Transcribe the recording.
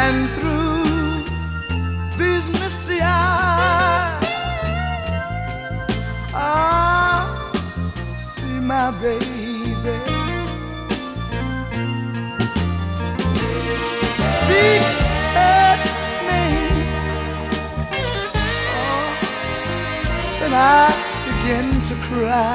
And through these misty eyes, I see my baby. Speak her name, then I begin to cry.